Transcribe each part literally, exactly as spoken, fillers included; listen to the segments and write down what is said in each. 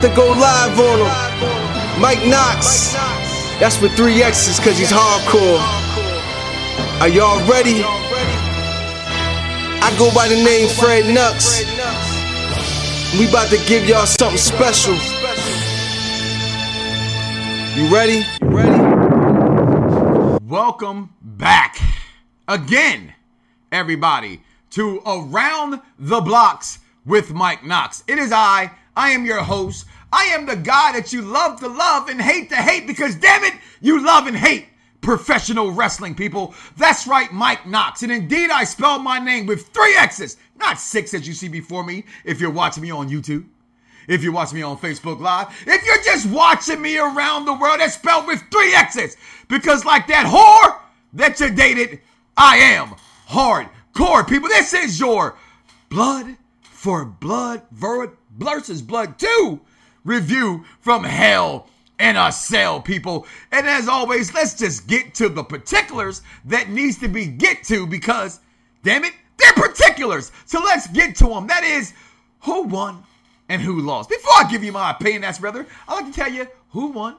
to go live on him. Mike Knox. That's with three X's cause he's hardcore. Are y'all ready? I go by the name Fred Nux. We about to give y'all something special. You ready? You ready? Welcome back again, everybody, to Around the Blocks with Mike Knox. It is I. I am your host. I am the guy that you love to love and hate to hate because, damn it, you love and hate professional wrestling, people. That's right, Mike Knox. And indeed, I spelled my name with three X's, not six as you see before me if you're watching me on YouTube, if you're watching me on Facebook Live, if you're just watching me around the world, it's spelled with three X's. Because like that whore that you dated, I am hardcore, people. This is your Blood for Blood versus Blood two review from Hell in a Cell, people. And as always, let's just get to the particulars that needs to be get to because, damn it, they're particulars. So let's get to them. That is, who won and who lost. Before I give you my opinion, that's rather, I'd like to tell you who won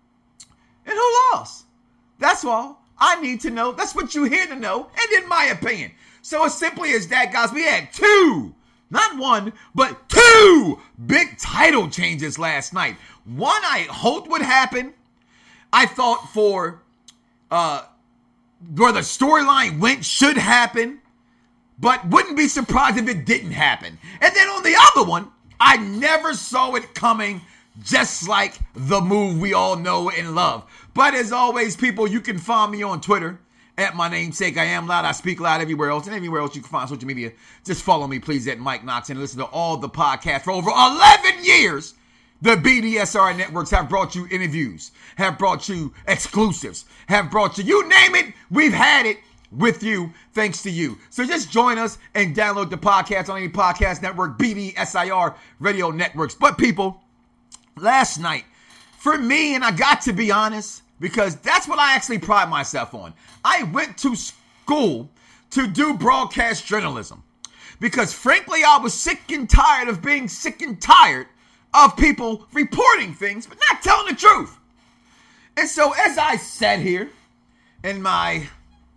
and who lost. That's all I need to know. That's what you're here to know, and in my opinion. So as simply as that, guys, we had two, not one, but two big title changes last night. One I hoped would happen. I thought for uh, where the storyline went should happen, but wouldn't be surprised if it didn't happen. And then on the other one, I never saw it coming, just like the move we all know and love. But as always, people, you can find me on Twitter at my namesake. I am loud. I speak loud everywhere else. And everywhere else you can find social media. Just follow me, please, at Mike Knox and listen to all the podcasts for over eleven years. The B D S R networks have brought you interviews, have brought you exclusives, have brought you, you name it, we've had it with you, thanks to you. So just join us and download the podcast on any podcast network, B D S I R radio networks. But people, last night, for me, and I got to be honest, because that's what I actually pride myself on. I went to school to do broadcast journalism because frankly, I was sick and tired of being sick and tired of people reporting things, but not telling the truth. And so as I sat here in my,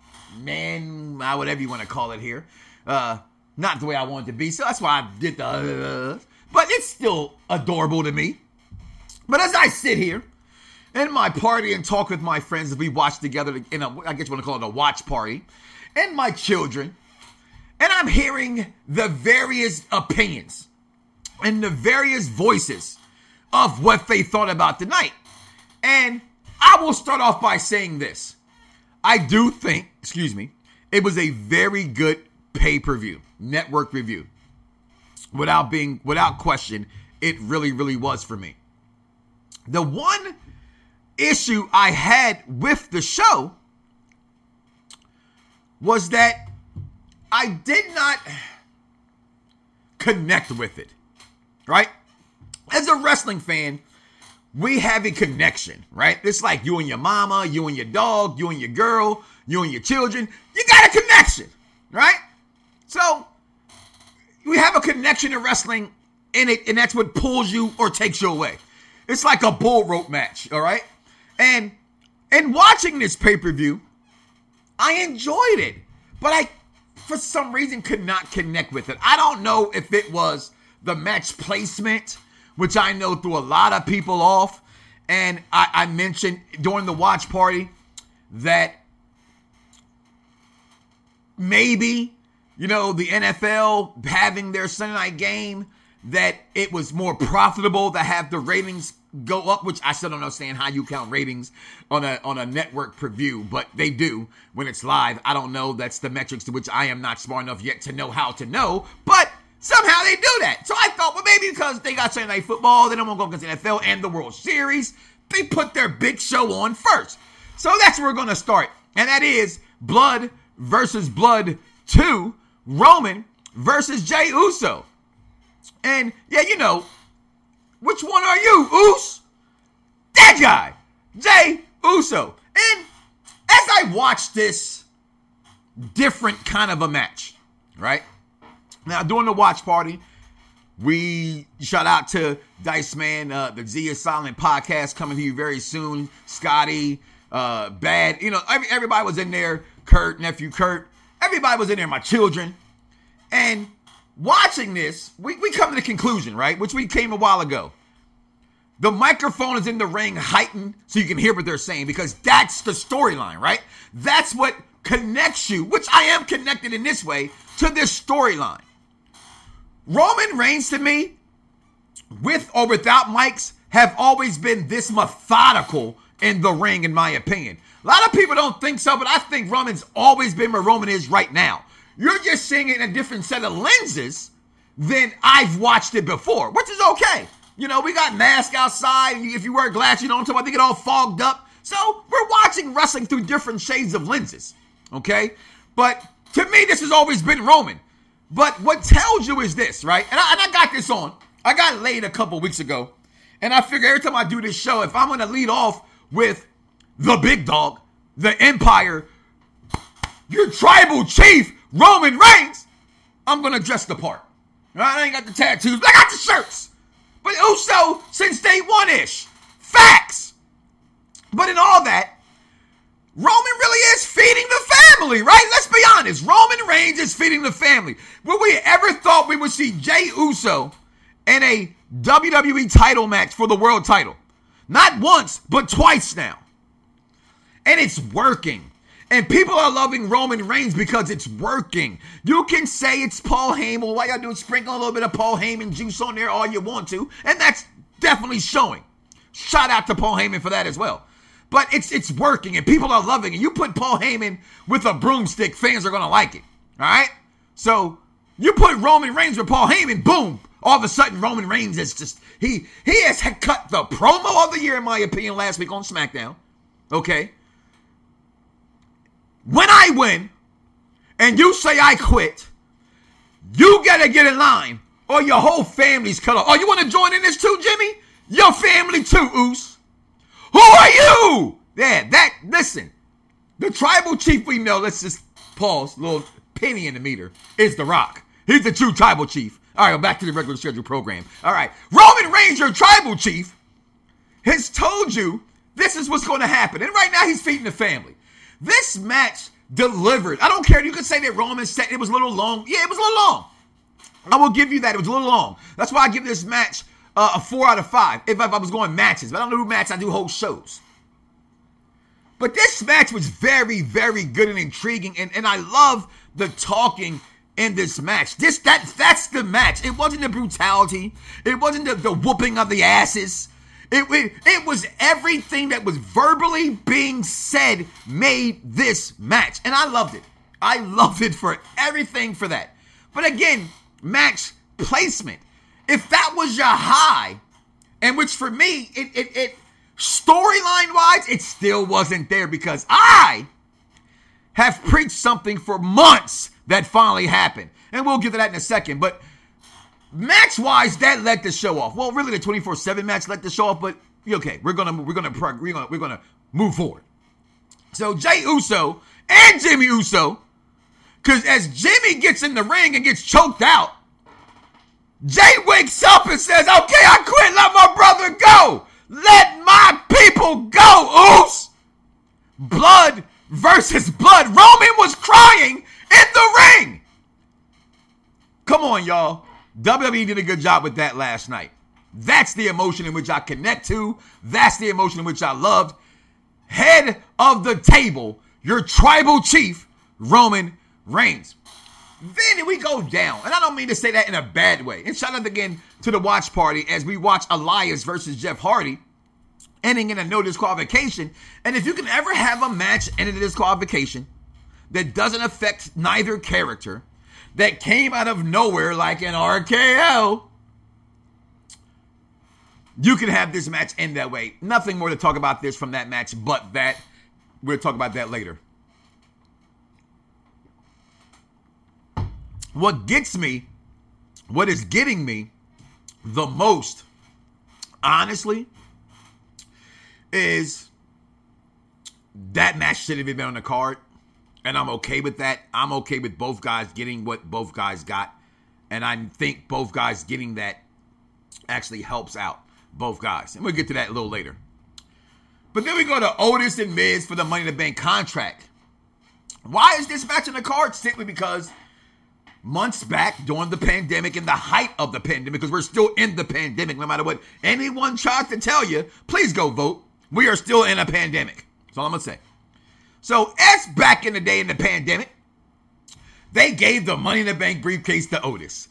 man, whatever you want to call it here, uh, not the way I wanted to be, so that's why I did the, uh, but it's still adorable to me. But as I sit here in my party and talk with my friends as we watch together in a, I guess you want to call it a watch party, and my children, and I'm hearing the various opinions and the various voices of what they thought about the night. And I will start off by saying this. I do think, excuse me, it was a very good pay-per-view, network review. Without being, without question, it really, really was for me. The one issue I had with the show was that I did not connect with it, right? As a wrestling fan, we have a connection, right? It's like you and your mama, you and your dog, you and your girl, you and your children. You got a connection, right? So we have a connection in wrestling, and it, and that's what pulls you or takes you away. It's like a bull rope match, all right? And in watching this pay-per-view, I enjoyed it, but I, for some reason, could not connect with it. I don't know if it was the match placement, which I know threw a lot of people off. And I, I mentioned during the watch party that maybe, you know, the N F L having their Sunday night game, that it was more profitable to have the ratings go up, which I still don't understand how you count ratings on a on a network preview, but they do when it's live. I don't know. That's the metrics to which I am not smart enough yet to know how to know, but somehow they do that. So I thought, well, maybe because they got Sunday Night Football, they don't want to go against the N F L and the World Series, they put their big show on first. So that's where we're going to start, and that is Blood versus Blood two, Roman versus Jey Uso. And, yeah, you know, which one are you, Uso? That guy, Jey Uso. And as I watched this different kind of a match, right? Now, during the watch party, We shout out to Dice Man, uh, the Z is Silent podcast coming to you very soon. Scotty, uh, Bad, you know, every, everybody was in there. Kurt, nephew Kurt, everybody was in there. My children, and watching this, we, we come to the conclusion, right? Which we came a while ago. The microphone is in the ring heightened so you can hear what they're saying because that's the storyline, right? That's what connects you, which I am connected in this way, to this storyline. Roman Reigns to me, with or without mics, have always been this methodical in the ring, in my opinion. A lot of people don't think so, but I think Roman's always been where Roman is right now. You're just seeing it in a different set of lenses than I've watched it before, which is okay. You know, we got masks outside, and if you wear glasses, you know what I'm talking about, they get all fogged up. So we're watching wrestling through different shades of lenses, okay? But to me, this has always been Roman. But what tells you is this, right? And I, and I got this on. I got laid a couple weeks ago. And I figure every time I do this show, if I'm going to lead off with the big dog, the Empire, your tribal chief, Roman Reigns, I'm going to dress the part. Right? I ain't got the tattoos, but I got the shirts. But Uso since day one-ish. Facts. But in all that, Roman really is feeding the family, right? Let's be honest. Roman Reigns is feeding the family. Would we ever thought we would see Jey Uso in a W W E title match for the world title? Not once, but twice now. And it's working. And people are loving Roman Reigns because it's working. You can say it's Paul Heyman. Why y'all do sprinkle a little bit of Paul Heyman juice on there all you want to. And that's definitely showing. Shout out to Paul Heyman for that as well. But it's it's working and people are loving it. You put Paul Heyman with a broomstick, fans are going to like it. All right? So you put Roman Reigns with Paul Heyman, boom. All of a sudden, Roman Reigns is just, he, he has cut the promo of the year, in my opinion, last week on SmackDown. Okay? When I win and you say I quit, you got to get in line or your whole family's cut off. Oh, you want to join in this too, Jimmy? Your family too, Oos. Who are you? Yeah, that, listen, the tribal chief we know, let's just pause, little penny in the meter, is The Rock. He's the true tribal chief. All right, back to the regular scheduled program. All right, Roman Reigns, your tribal chief, has told you this is what's going to happen. And right now he's feeding the family. This match delivered. I don't care. You could say that Roman said it was a little long. Yeah, it was a little long. I will give you that. It was a little long. That's why I give this match Uh, a four out of five, if, if I was going matches. But I don't do matches, I do whole shows. But this match was very, very good and intriguing. And, and I love the talking in this match. This that That's the match. It wasn't the brutality. It wasn't the, the whooping of the asses. It, it, it was everything that was verbally being said made this match. And I loved it. I loved it for everything for that. But again, match placement. If that was your high, and which for me, it, it, it storyline-wise, it still wasn't there because I have preached something for months that finally happened. And we'll get to that in a second. But match-wise, that let the show off. Well, really, the twenty-four seven match let the show off, but okay, we're gonna we're gonna we're gonna we're gonna move forward. So Jey Uso and Jimmy Uso, because as Jimmy gets in the ring and gets choked out, Jay wakes up and says, okay, I quit. Let my brother go. Let my people go, Oos. Blood versus blood. Roman was crying in the ring. Come on, y'all. W W E did a good job with that last night. That's the emotion in which I connect to. That's the emotion in which I loved. Head of the table, your tribal chief, Roman Reigns. Then we go down, and I don't mean to say that in a bad way. And shout out again to the watch party as we watch Elias versus Jeff Hardy, ending in a no disqualification. And if you can ever have a match end in a disqualification that doesn't affect neither character, that came out of nowhere like an R K O, you can have this match end that way. Nothing more to talk about this from that match but that. We'll talk about that later. What gets me, what is getting me the most, honestly, is that match should have been on the card. And I'm okay with that. I'm okay with both guys getting what both guys got. And I think both guys getting that actually helps out both guys. And we'll get to that a little later. But then we go to Otis and Miz for the Money in the Bank contract. Why is this match on the card? Simply because months back during the pandemic, in the height of the pandemic, because we're still in the pandemic, no matter what anyone tries to tell you, please go vote. We are still in a pandemic. That's all I'm going to say. So, as back in the day in the pandemic, they gave the Money in the Bank briefcase to Otis.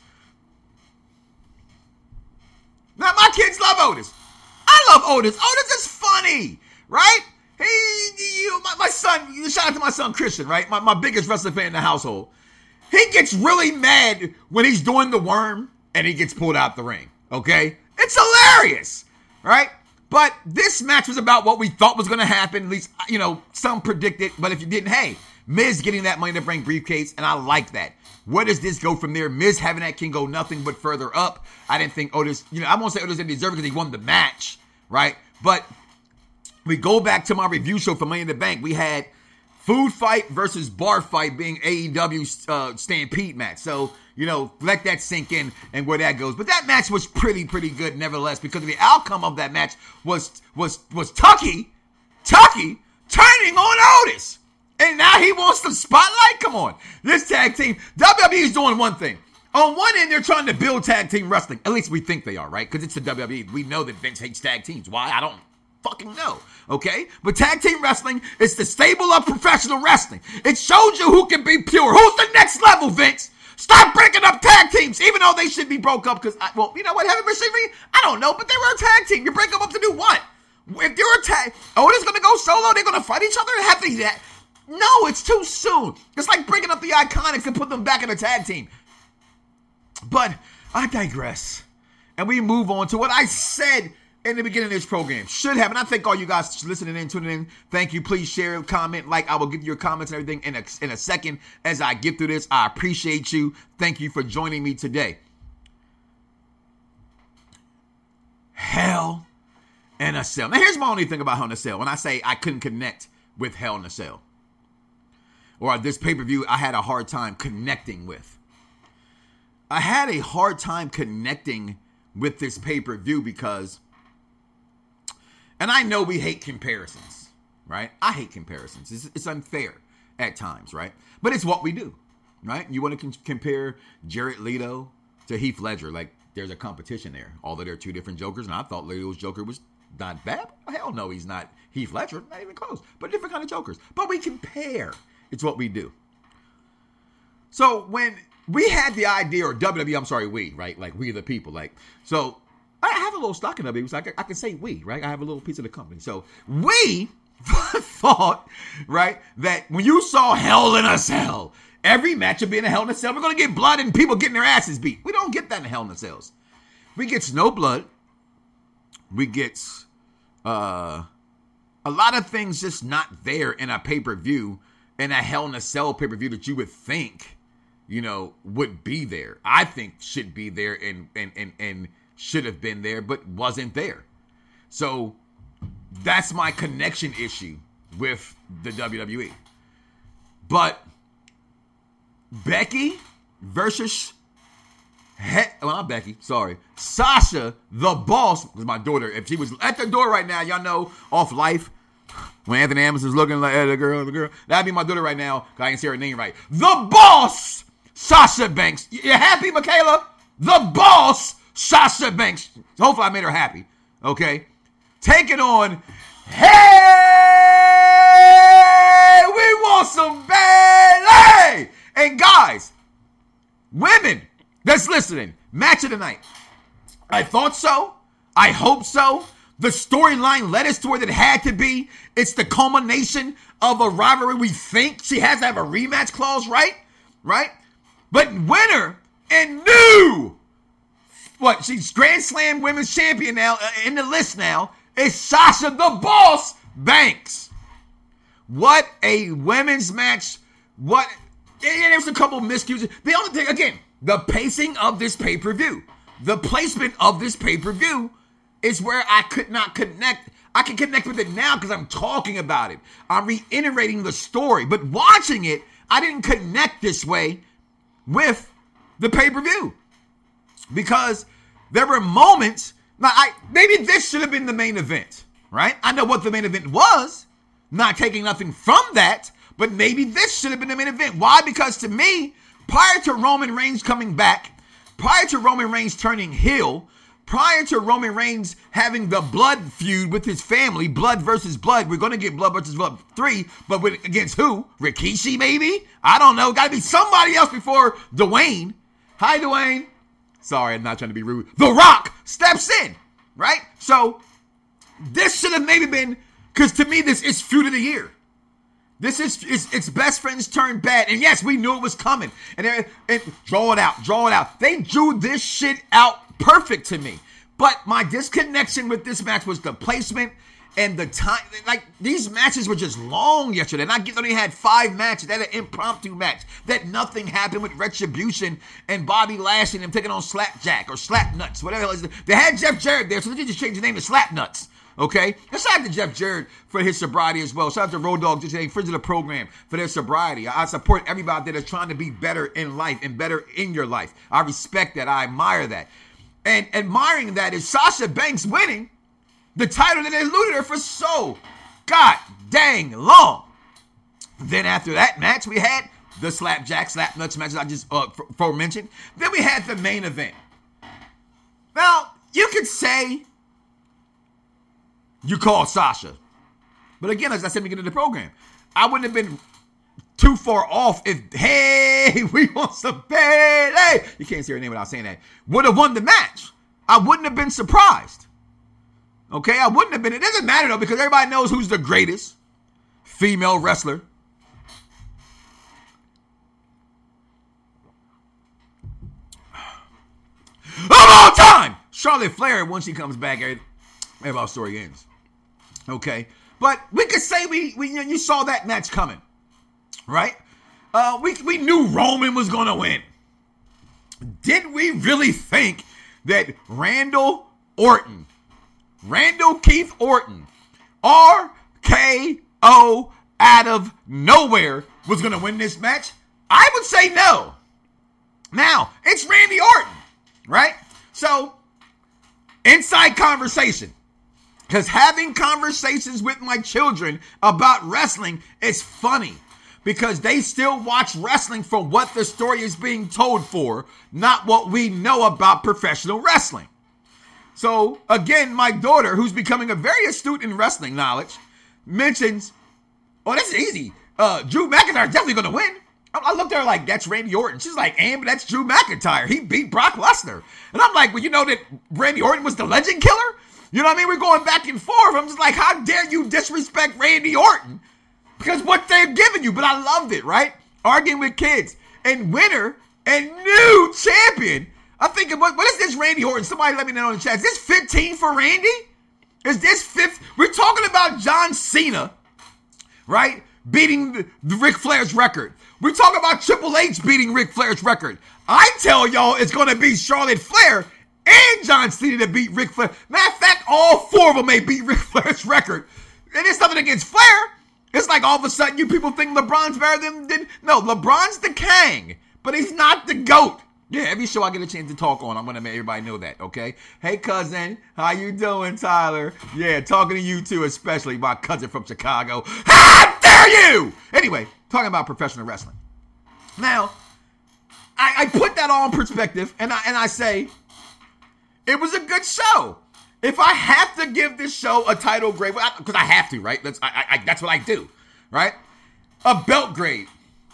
Now, my kids love Otis. I love Otis. Otis is funny, right? He, you, my, my son, shout out to my son Christian, right? My, my biggest wrestling fan in the household. He gets really mad when he's doing the worm and he gets pulled out the ring, okay? It's hilarious, right? But this match was about what we thought was going to happen. At least, you know, some predicted. But if you didn't, hey, Miz getting that Money in the Bank briefcase, and I like that. Where does this go from there? Miz having that can go nothing but further up. I didn't think Otis, you know, I won't say Otis didn't deserve it because he won the match, right? But we go back to my review show for Money in the Bank. We had Food Fight versus Bar Fight being A E W uh, Stampede match. So, you know, let that sink in and where that goes. But that match was pretty, pretty good nevertheless, because the outcome of that match was was was Tucky, Tucky turning on Otis. And now he wants the spotlight? Come on. This tag team, W W E is doing one thing. On one end, they're trying to build tag team wrestling. At least we think they are, right? Because it's the W W E. We know that Vince hates tag teams. Why? I don't fucking know, okay? But tag team wrestling is the stable of professional wrestling. It shows you who can be pure. Who's the next level, Vince? Stop breaking up tag teams, even though they should be broke up because, well, you know what, Heavy Machinery? I don't know, but they were a tag team. You break them up to do what? If you're a tag, Otis going to go solo, they're going to fight each other? Have to that. No, it's too soon. It's like breaking up the Iconics and put them back in a tag team. But I digress. And we move on to what I said in the beginning of this program. Should have. And I thank all you guys listening in, tuning in. Thank you. Please share, comment, like. I will get your comments and everything in a, in a second as I get through this. I appreciate you. Thank you for joining me today. Hell in a Cell. Now, here's my only thing about Hell in a Cell. When I say I couldn't connect with Hell in a Cell, or this pay-per-view I had a hard time connecting with. I had a hard time connecting with this pay-per-view because, and I know we hate comparisons, right? I hate comparisons. It's, it's unfair at times, right? But it's what we do, right? You want to con- compare Jared Leto to Heath Ledger. Like, there's a competition there, although they're two different Jokers, and I thought Leto's Joker was not bad. Hell no, he's not Heath Ledger, not even close, but different kind of Jokers. But we compare. It's what we do. So when we had the idea, or W W E, I'm sorry, we, right? Like, we the people. Like, so I have a little stock in W W E, so I can, I can say we, right? I have a little piece of the company. So we thought, right, that when you saw Hell in a Cell, every match would be in a Hell in a Cell. We're going to get blood and people getting their asses beat. We don't get that in Hell in a Cells. We get no blood. We get uh, a lot of things just not there in a pay-per-view, in a Hell in a Cell pay-per-view that you would think, you know, would be there. I think should be there and and and, and should have been there, but wasn't there. So that's my connection issue with the W W E. But Becky versus, he- well, not Becky, sorry, Sasha, the boss, was my daughter. If she was at the door right now, y'all know, off Life, when Anthony Anderson's looking like, hey, the girl, the girl, that'd be my daughter right now, because I can say her name right. The boss, Sasha Banks. You happy, Michaela? The boss, Sasha Banks. Hopefully I made her happy, okay? Taking on, hey, we want some Bayley. And guys, women that's listening, match of the night. I thought so. I hope so. The storyline led us to where it had to be. It's the culmination of a rivalry. We think she has to have a rematch clause, right? Right? But winner and new, what, she's Grand Slam Women's Champion now, uh, in the list now, is Sasha the Boss Banks. What a women's match. What, yeah, there was a couple of miscues. The only thing, again, the pacing of this pay-per-view, the placement of this pay-per-view is where I could not connect. I can connect with it now because I'm talking about it. I'm reiterating the story. But watching it, I didn't connect this way with the pay-per-view. because there were moments. Now, I maybe this should have been the main event, right? I know what the main event was, not taking nothing from that, but maybe this should have been the main event. Why? Because to me, prior to Roman Reigns coming back, prior to Roman Reigns turning heel, prior to Roman Reigns having the blood feud with his family, blood versus blood, we're going to get blood versus blood three, but with, against who? Rikishi, maybe? I don't know. Got to be somebody else before Dwayne. Hi, Dwayne. Sorry, I'm not trying to be rude. The Rock steps in, right? So this should have maybe been, because to me, this is feud of the year. This is it's, it's best friends turned bad. And yes, we knew it was coming. And, and draw it out, draw it out. They drew this shit out perfect to me. But my disconnection with this match was the placement and the time. Like, these matches were just long yesterday. And I get only had five matches. They had an impromptu match. That nothing happened with Retribution and Bobby Lashley and them taking on Slapjack or Slapnuts, whatever it is. They had Jeff Jarrett there, so they just changed the name to Slapnuts. Okay? And shout out to Jeff Jarrett for his sobriety as well. Shout out to Road Dogg, just saying, friends of the program, for their sobriety. I support everybody that is trying to be better in life and better in your life. I respect that. I admire that. And admiring that is Sasha Banks winning the title that eluded her for so god dang long. Then after that match, we had the Slapjack, Slapnuts matches I just uh, aforementioned. Then we had the main event. Now, you could say you called Sasha. But again, as I said at the beginning of the program, I wouldn't have been too far off if, hey, we want some bad, hey, you can't say her name without saying that, would have won the match. I wouldn't have been surprised. Okay, I wouldn't have been. It doesn't matter, though, because everybody knows who's the greatest female wrestler. Of all time! Charlotte Flair, once she comes back, everybody's story ends. Okay, but we could say we, we you saw that match coming, right? Uh, we, we knew Roman was going to win. Did we really think that Randall Orton, Randall Keith Orton, R K O out of nowhere was going to win this match? I would say no. Now, it's Randy Orton, right? So, inside conversation. Because having conversations with my children about wrestling is funny. Because they still watch wrestling for what the story is being told for, not what we know about professional wrestling. So, again, my daughter, who's becoming a very astute in wrestling knowledge, mentions, oh, that's easy. Uh, Drew McIntyre definitely going to win. I, I looked at her like, that's Randy Orton. She's like, and but that's Drew McIntyre. He beat Brock Lesnar. And I'm like, well, you know that Randy Orton was the legend killer? You know what I mean? We're going back and forth. I'm just like, how dare you disrespect Randy Orton? Because what they're giving you. But I loved it, right? Arguing with kids. And winner and new champion. I'm thinking, what, what is this Randy Orton? Somebody let me know in the chat. Is this fifteen for Randy? Is this fifth? We're talking about John Cena, right? Beating the, the Ric Flair's record. We're talking about Triple H beating Ric Flair's record. I tell y'all it's going to be Charlotte Flair and John Cena to beat Ric Flair. Matter of fact, all four of them may beat Ric Flair's record. And it's nothing against Flair. It's like all of a sudden you people think LeBron's better than, than no, LeBron's the king, but he's not the GOAT. Yeah, every show I get a chance to talk on, I'm going to make everybody know that, okay? Hey, cousin, how you doing, Tyler? Yeah, talking to you too, especially my cousin from Chicago. How dare you? Anyway, talking about professional wrestling. Now, I, I put that all in perspective, and I, and I say, it was a good show. If I have to give this show a title grade, because I have to, right? That's, I, I, that's what I do, right? A belt grade.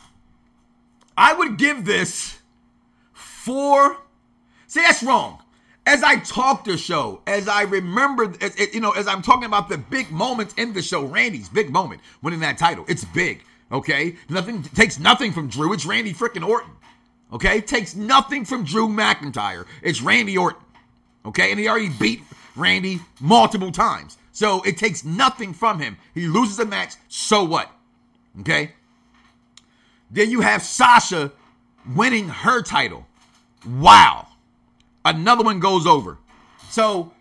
I would give this four. See, that's wrong. As I talk the show, as I remember, as, you know, as I'm talking about the big moments in the show, Randy's big moment, winning that title. It's big, okay? Nothing takes nothing from Drew. It's Randy freaking Orton, okay? Takes nothing from Drew McIntyre. It's Randy Orton, okay? And he already beat Randy multiple times. So it takes nothing from him. He loses a match, so what? Okay? Then you have Sasha winning her title. Wow. Another one goes over. So,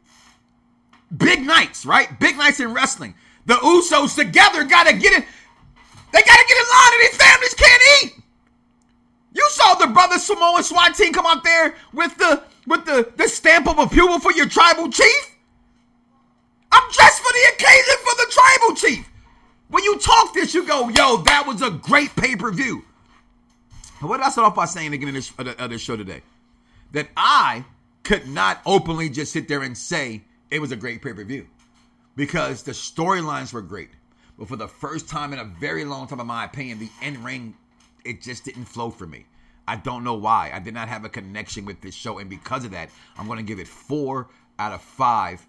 big nights, right? Big nights in wrestling. The Usos together got to get in. They got to get in line or their families can't eat. You saw the brother Samoan SWAT team come out there with the with the, the stamp of approval for your tribal chief. I'm dressed for the occasion for the tribal chief. When you talk this, you go, yo, that was a great pay-per-view. What did I start off by saying again in this, uh, uh, this show today? That I could not openly just sit there and say it was a great pay-per-view because the storylines were great. But for the first time in a very long time, in my opinion, the in-ring, it just didn't flow for me. I don't know why. I did not have a connection with this show. And because of that, I'm going to give it four out of five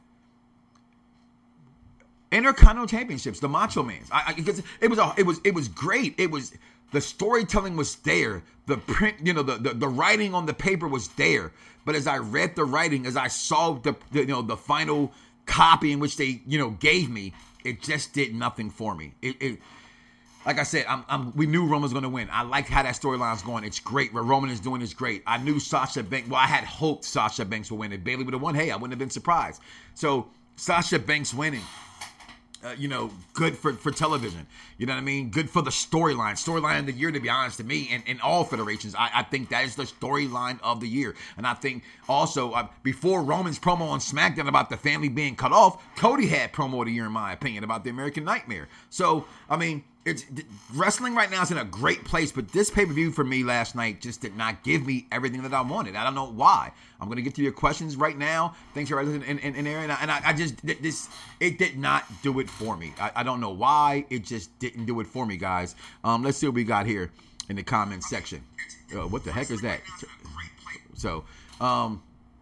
Intercontinental Championships, the Macho Mans. I, I, because it was a, it was it was great. It was the storytelling was there. The print, you know, the, the the writing on the paper was there. But as I read the writing, as I saw the, the you know the final copy in which they you know gave me, it just did nothing for me. It, it like I said, I'm, I'm we knew Roman was going to win. I liked how that storyline's going. It's great. What Roman is doing is great. I knew Sasha Banks. Well, I had hoped Sasha Banks would win. If Bayley would have won, hey, I wouldn't have been surprised. So Sasha Banks winning. Uh, you know, good for, for television. You know what I mean? Good for the storyline. Storyline of the year, to be honest, to me, and in all federations, I, I think that is the storyline of the year. And I think also, uh, before Roman's promo on SmackDown about the family being cut off, Cody had promo of the year, in my opinion, about the American Nightmare. So, I mean, it's wrestling right now is in a great place, but this pay-per-view for me last night just did not give me everything that I wanted. I don't know why. I'm going to get to your questions right now. Thanks for listening in, in, in there. And, I, and I, I just, this, it did not do it for me. I, I don't know why. It just didn't do it for me, guys. Um, let's see what we got here in the comments section. Uh, what the heck is that? So, um,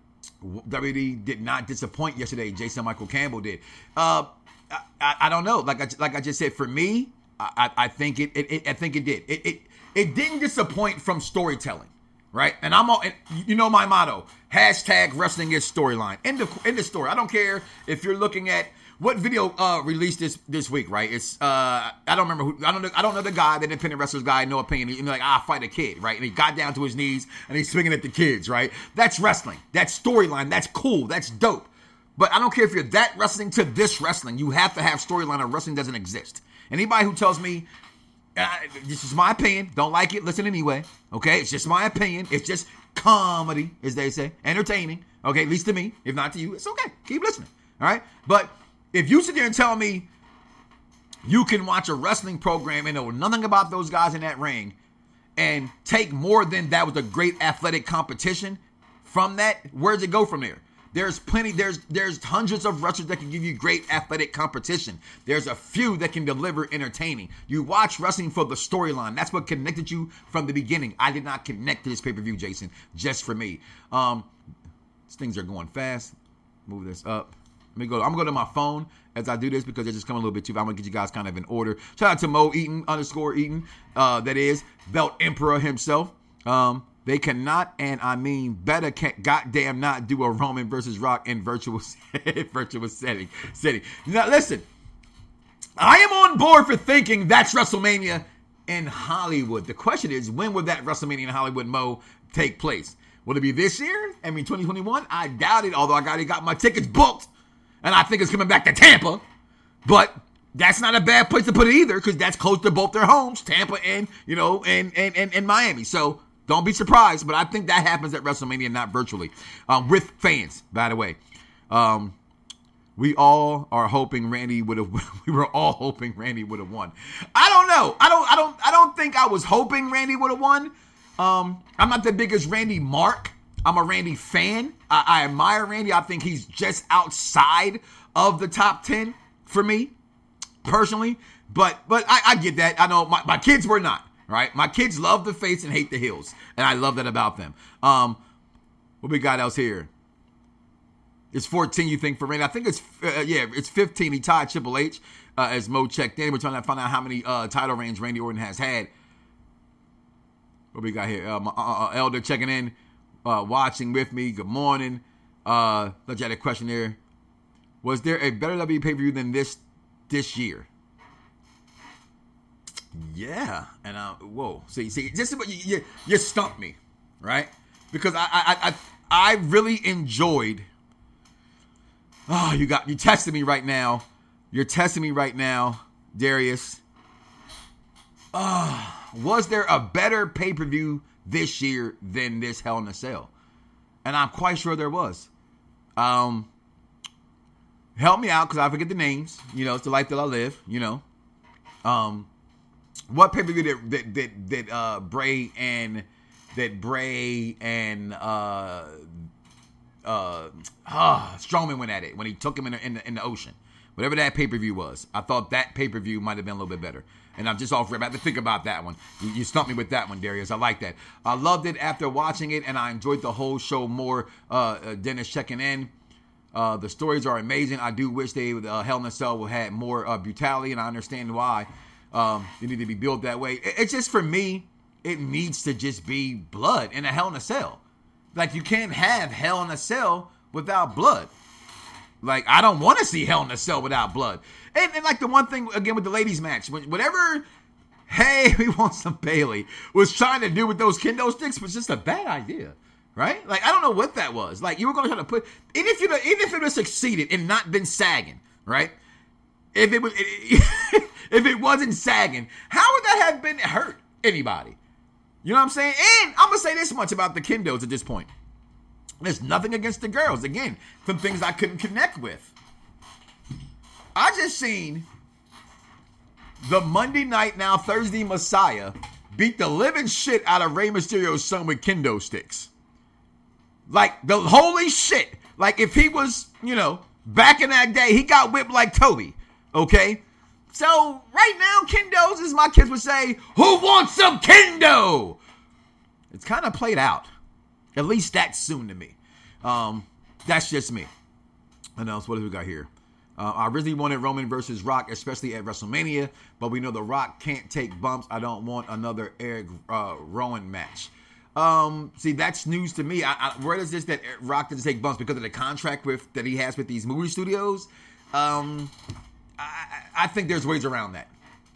W W E did not disappoint yesterday. Jason Michael Campbell did. Uh, I, I, I don't know. Like I, like I just said, for me, I, I think it, it, it. I think it did. It, it. It didn't disappoint from storytelling, right? And I'm all. And you know my motto: hashtag wrestling is storyline. End of end of story. I don't care if you're looking at what video uh, released this this week, right? It's uh, I don't remember who. I don't know. I don't know the guy, the independent wrestler's guy. No opinion. He's like, ah, fight a kid, right? And he got down to his knees and he's swinging at the kids, right? That's wrestling. That's storyline. That's cool. That's dope. But I don't care if you're that wrestling to this wrestling. You have to have storyline, or wrestling doesn't exist. Anybody who tells me, uh, this is my opinion, don't like it, listen anyway, okay? It's just my opinion. It's just comedy, as they say, entertaining, okay? At least to me. If not to you, it's okay. Keep listening, all right? But if you sit there and tell me you can watch a wrestling program and know nothing about those guys in that ring and take more than that was a great athletic competition from that, where does it go from there? There's plenty, there's there's hundreds of wrestlers that can give you great athletic competition. There's a few that can deliver entertaining. You watch wrestling for the storyline. That's what connected you from the beginning. I did not connect to this pay-per-view, Jason, just for me. Um, these things are going fast. Move this up. Let me go. I'm going to go to my phone as I do this because they're just coming a little bit too fast. I'm going to get you guys kind of in order. Shout out to Mo Eaton, underscore Eaton. Uh, that is Belt Emperor himself. Um, They cannot, and I mean better, can't goddamn not do a Roman versus Rock in virtual virtual setting. setting. Now listen, I am on board for thinking that's WrestleMania in Hollywood. The question is, when will that WrestleMania in Hollywood, Mo, take place? Will it be this year? I mean, twenty twenty-one? I doubt it, although I already got my tickets booked, and I think it's coming back to Tampa. But that's not a bad place to put it either, because that's close to both their homes, Tampa and, you know, and, and, and, and Miami. So don't be surprised, but I think that happens at WrestleMania, not virtually, um, with fans. By the way, um, we all are hoping Randy would have. We were all hoping Randy would have won. I don't know. I don't. I don't. I don't think I was hoping Randy would have won. Um, I'm not the biggest Randy mark. I'm a Randy fan. I, I admire Randy. I think he's just outside of the top ten for me, personally. But but I, I get that. I know my, my kids were not. Right, my kids love the face and hate the heels, and I love that about them. Um, what we got else here? It's fourteen, you think, for Randy? I think it's uh, yeah, it's fifteen. He tied Triple H uh, as Mo checked in. We're trying to find out how many uh, title reigns Randy Orton has had. What we got here? Um, uh, uh, Elder checking in, uh, watching with me. Good morning. Uh, let's get a question there. Was there a better W W E pay-per-view than this this year? Yeah, and uh, whoa, see, see, just you, you, you stumped me, right? Because I, I, I, I really enjoyed. Oh, you got you testing me right now. You're testing me right now, Darius. Uh, was there a better pay-per-view this year than this Hell in a Cell. And I'm quite sure there was. Um, help me out because I forget the names. You know, it's the life that I live, you know. Um, what pay-per-view that, that, that, that uh, Bray and... that Bray and uh, uh, uh, Strowman went at it when he took him in the, in the, in the ocean. Whatever that pay-per-view was. I thought that pay-per-view might have been a little bit better. And I'm just off rip. I have to think about that one. You, you stumped me with that one, Darius. I like that. I loved it after watching it, and I enjoyed the whole show more. Uh, uh, Dennis checking in. Uh, the stories are amazing. I do wish they, uh, Hell in a Cell would have more uh, brutality, and I understand why. Um, they need to be built that way. It, it's just, for me, it needs to just be blood in a Hell in a Cell. Like, you can't have Hell in a Cell without blood. Like, I don't want to see Hell in a Cell without blood. And, and like the one thing, again, with the ladies match, whatever, hey, we want some Bailey, was trying to do with those kendo sticks was just a bad idea, right? Like, I don't know what that was. Like, you were going to try to put, even if, you, even if it would have succeeded and not been sagging, right? If it was, if it wasn't sagging, how would that have been hurt anybody? You know what I'm saying? And I'm going to say this much about the kendos at this point. There's nothing against the girls. Again, some things I couldn't connect with. I just seen the Monday Night Now Thursday Messiah beat the living shit out of Rey Mysterio's son with kendo sticks. Like, the holy shit. Like, if he was, you know, back in that day, he got whipped like Toby. Okay? So, right now, kendos, as my kids would say, who wants some kendo? It's kind of played out. At least that's soon to me. Um, that's just me. What else? What do we got here? Uh, I really wanted Roman versus Rock, especially at WrestleMania, but we know The Rock can't take bumps. I don't want another Eric uh, Rowan match. Um, see, that's news to me. I, I, where is this that Rock doesn't take bumps? Because of the contract with that he has with these movie studios? Um, I, I think there's ways around that.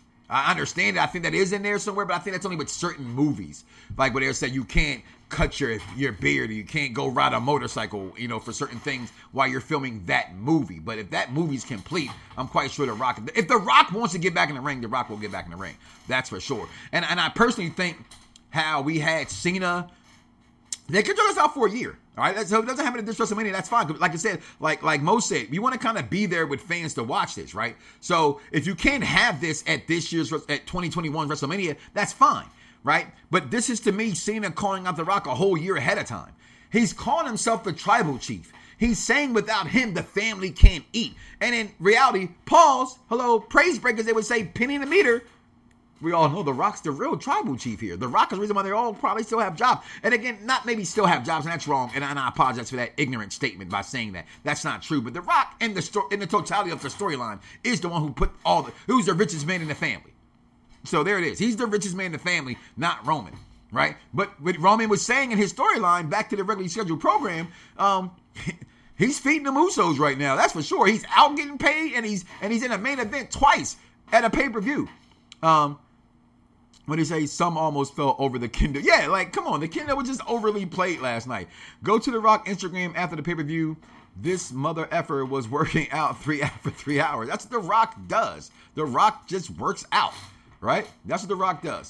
I understand it. I think that is in there somewhere, but I think that's only with certain movies. Like where they say you can't cut your your beard, or you can't go ride a motorcycle, you know, for certain things while you're filming that movie. But if that movie's complete, I'm quite sure The Rock, if The Rock wants to get back in the ring, The Rock will get back in the ring. That's for sure. And and I personally think how we had Cena, they could drag us out for a year. All right, so it doesn't happen at this WrestleMania. That's fine. Like I said, like like Mo said, you want to kind of be there with fans to watch this, right? So if you can't have this at this year's at twenty twenty-one WrestleMania, that's fine, right? But this is to me Cena calling out The Rock a whole year ahead of time. He's calling himself the tribal chief. He's saying without him the family can't eat. And in reality, pause, hello, praise breakers, they would say penny in the meter. We all know The Rock's the real tribal chief here. The Rock is the reason why they all probably still have jobs. And again, not maybe still have jobs, and that's wrong. And I, and I apologize for that ignorant statement by saying that. That's not true. But The Rock, in the sto- in the totality of the storyline, is the one who put all the, who's the richest man in the family. So there it is. He's the richest man in the family, not Roman, right? But what Roman was saying in his storyline, back to the regularly scheduled program, um, he's feeding the Usos right now. That's for sure. He's out getting paid, and he's and he's in a main event twice at a pay-per-view. Um, What do you say? Some almost fell over the kendo. Yeah, like, come on. The kendo was just overly played last night. Go to The Rock Instagram after the pay-per-view. This mother effer was working out three for three hours. That's what The Rock does. The Rock just works out, right? That's what The Rock does.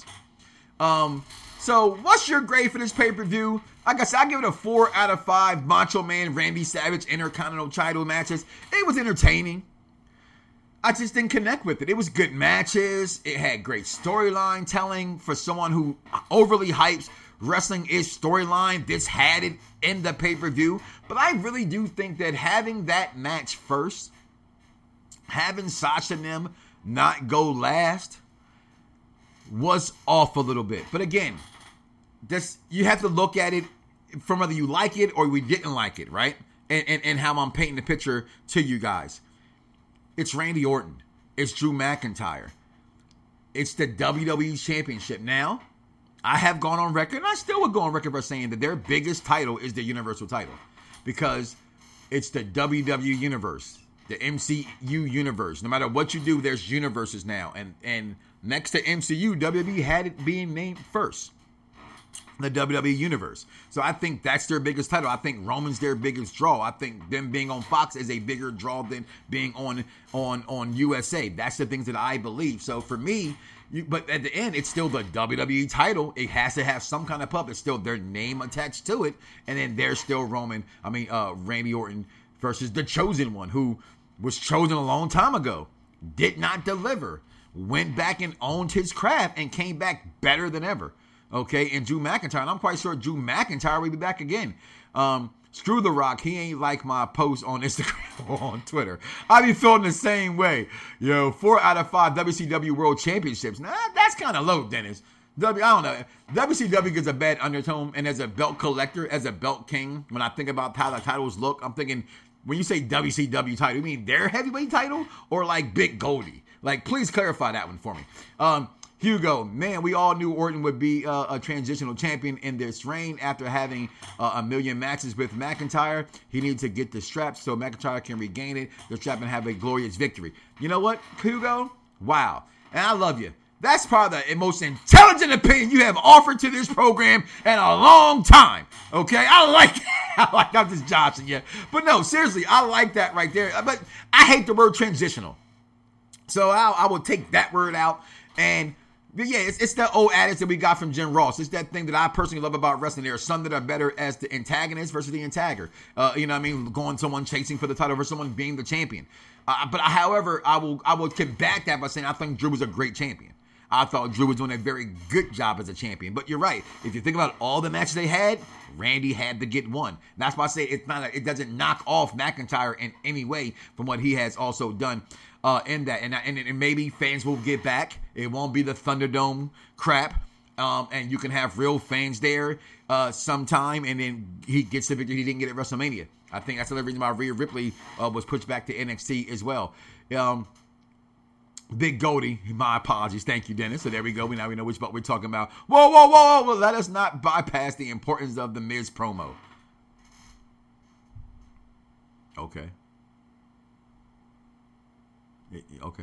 Um, so what's your grade for this pay-per-view? Like I said, I give it a four out of five. Macho Man, Randy Savage, Intercontinental title matches. It was entertaining. I just didn't connect with it. It was good matches. It had great storyline telling for someone who overly hypes wrestling-ish storyline. This had it in the pay-per-view. But I really do think that having that match first, having Sasha and them not go last, was off a little bit. But again, this, you have to look at it from whether you like it or we didn't like it, right? And, and, and how I'm painting the picture to you guys. It's Randy Orton. It's Drew McIntyre. It's the W W E Championship. Now, I have gone on record, and I still would go on record for saying that their biggest title is the Universal title. Because it's the W W E Universe, the M C U Universe. No matter what you do, there's universes now. And, and next to M C U, W W E had it being named first. the W W E Universe. So I think that's their biggest title. I think Roman's their biggest draw. I think them being on Fox is a bigger draw than being on on on U S A. That's the things that I believe. So for me, you, but at the end, it's still the W W E title. It has to have some kind of pub. It's still their name attached to it. And then there's still Roman, I mean, uh, Randy Orton versus the Chosen One, who was chosen a long time ago, did not deliver, went back and owned his craft and came back better than ever. Okay, and Drew McIntyre, and I'm quite sure Drew McIntyre will be back again. Um, screw The Rock, he ain't like my post on Instagram or on Twitter. I be feeling the same way. Yo, four out of five W C W World Championships. Nah, that's kind of low, Dennis. W, I don't know. W C W gets a bad undertone, and as a belt collector, as a belt king, when I think about how the titles look, I'm thinking, when you say W C W title, you mean their heavyweight title or like Big Goldie? Like, please clarify that one for me. Um, Hugo, man, we all knew Orton would be uh, a transitional champion in this reign after having uh, a million matches with McIntyre. He needs to get the strap so McIntyre can regain it, the strap, and have a glorious victory. You know what, Hugo? Wow. And I love you. That's probably the most intelligent opinion you have offered to this program in a long time. Okay? I like it. I like I'm just joshing you. But no, seriously, I like that right there. But I hate the word transitional. So I, I will take that word out. And But yeah, it's, it's that old adage that we got from Jim Ross. It's that thing that I personally love about wrestling. There are some that are better as the antagonist versus the antagonist. Uh, you know what I mean? Going someone chasing for the title versus someone being the champion. Uh, but however, I will I will combat that by saying I think Drew was a great champion. I thought Drew was doing a very good job as a champion. But you're right. If you think about all the matches they had, Randy had to get one. That's why I say it's not. A, it doesn't knock off McIntyre in any way from what he has also done uh, in that. And, and, and maybe fans will get back. It won't be the Thunderdome crap. Um, and you can have real fans there uh, sometime. And then he gets the victory he didn't get at WrestleMania. I think that's the reason why Rhea Ripley uh, was pushed back to N X T as well. Um, Big Goldie, my apologies. Thank you, Dennis. So there we go. We now we know which belt we're talking about. Whoa, whoa, whoa, whoa. Let us not bypass the importance of the Miz promo. Okay. Okay.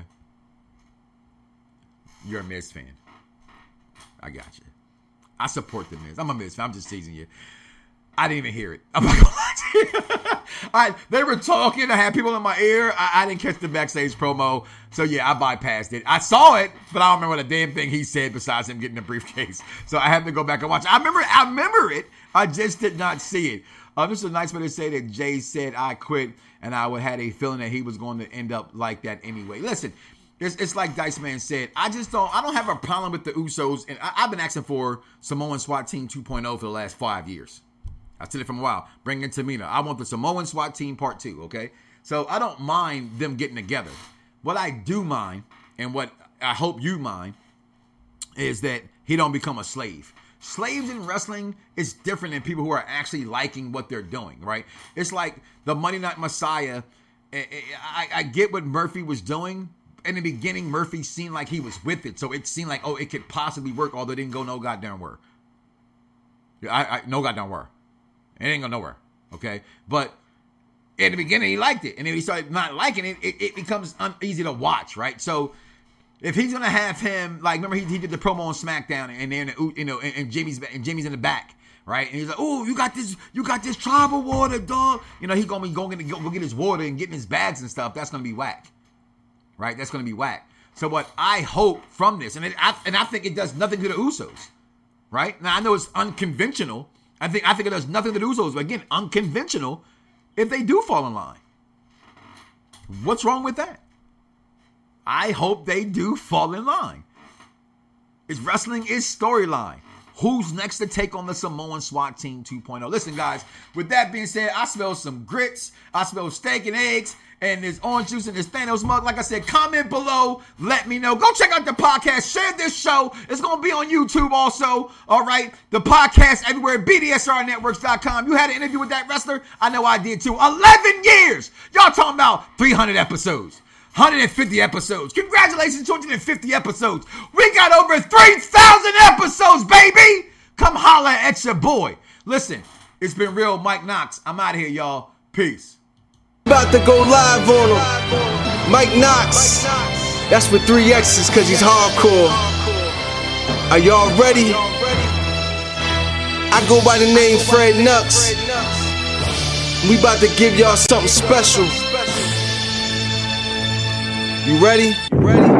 You're a Miz fan. I got you. I support the Miz. I'm a Miz fan. I'm just teasing you. I didn't even hear it. I'm not gonna lie to you. I, they were talking. I had people in my ear. I, I didn't catch the backstage promo. So, yeah, I bypassed it. I saw it, but I don't remember what a damn thing he said besides him getting a briefcase. So, I had to go back and watch it. I remember I remember it. I just did not see it. Uh, this is a nice way to say that Jay said, I quit, and I would had a feeling that he was going to end up like that anyway. Listen, it's, it's like Dice Man said. I just don't, I don't have a problem with the Usos. And I, I've been asking for Samoan SWAT Team two point oh for the last five years. I said it from a while. Bring in Tamina. I want the Samoan SWAT Team Part two, okay? So I don't mind them getting together. What I do mind, and what I hope you mind, is that he don't become a slave. Slaves in wrestling is different than people who are actually liking what they're doing, right? It's like the Monday Night Messiah. I, I get what Murphy was doing. In the beginning, Murphy seemed like he was with it. So it seemed like, oh, it could possibly work, although it didn't go no goddamn where. I, I, no goddamn where. It ain't going nowhere, okay? But in the beginning, he liked it. And then he started not liking it, it, it becomes uneasy to watch, right? So if he's going to have him, like, remember he, he did the promo on SmackDown, and then, you know, and, and Jimmy's and Jimmy's in the back, right? And he's like, oh, you got this, you got this tribal water, dog. You know, he's going to be going to go, go get his water and getting his bags and stuff. That's going to be whack, right? That's going to be whack. So what I hope from this, and, it, I, and I think it does nothing to the Usos, right? Now, I know it's unconventional. I think I think it does nothing to the Usos, but again, unconventional if they do fall in line. What's wrong with that? I hope they do fall in line. It's wrestling is storyline. Who's next to take on the Samoan SWAT Team two point oh? Listen, guys, with that being said, I smell some grits. I smell steak and eggs. And there's orange juice in this Thanos mug. Like I said, comment below. Let me know. Go check out the podcast. Share this show. It's going to be on YouTube also. All right. The podcast everywhere. B D S R networks dot com. You had an interview with that wrestler? I know I did too. eleven years. Y'all talking about three hundred episodes. one hundred fifty episodes. Congratulations, two hundred fifty episodes. We got over three thousand episodes, baby. Come holla at your boy. Listen, it's been real, Mike Knox. I'm out of here, y'all. Peace. About to go live on him. Mike Knox. That's with three X's because he's hardcore. Are y'all ready? I go by the name Fred Nux. We about to give y'all something special. You ready? You ready?